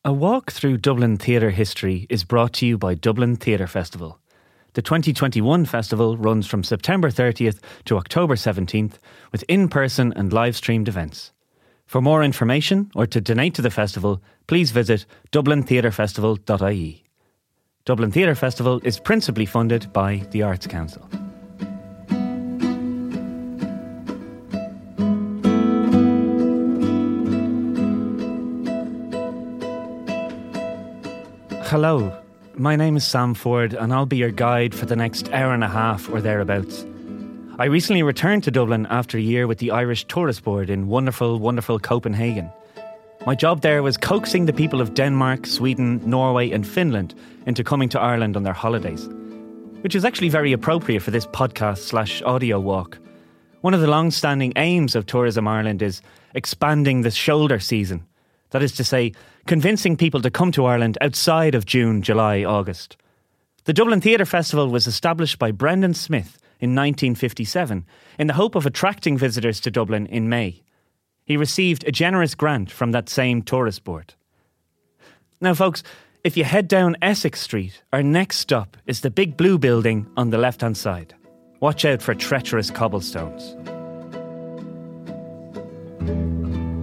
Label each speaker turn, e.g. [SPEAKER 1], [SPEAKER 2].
[SPEAKER 1] A walk through Dublin theatre history is brought to you by Dublin Theatre Festival. The 2021 festival runs from September 30th to October 17th with in-person and live-streamed events. For more information or to donate to the festival, please visit dublintheatrefestival.ie. Dublin Theatre Festival is principally funded by the Arts Council. Hello, my name is Sam Ford and I'll be your guide for the next hour and a half or thereabouts. I recently returned to Dublin after a year with the Irish Tourist Board in wonderful, wonderful Copenhagen. My job there was coaxing the people of Denmark, Sweden, Norway and Finland into coming to Ireland on their holidays, which is actually very appropriate for this podcast/audio walk. One of the long-standing aims of Tourism Ireland is expanding the shoulder season. That is to say, convincing people to come to Ireland outside of June, July, August. The Dublin Theatre Festival was established by Brendan Smith in 1957 in the hope of attracting visitors to Dublin in May. He received a generous grant from that same tourist board. Now, folks, if you head down Essex Street, our next stop is the big blue building on the left-hand side. Watch out for treacherous cobblestones.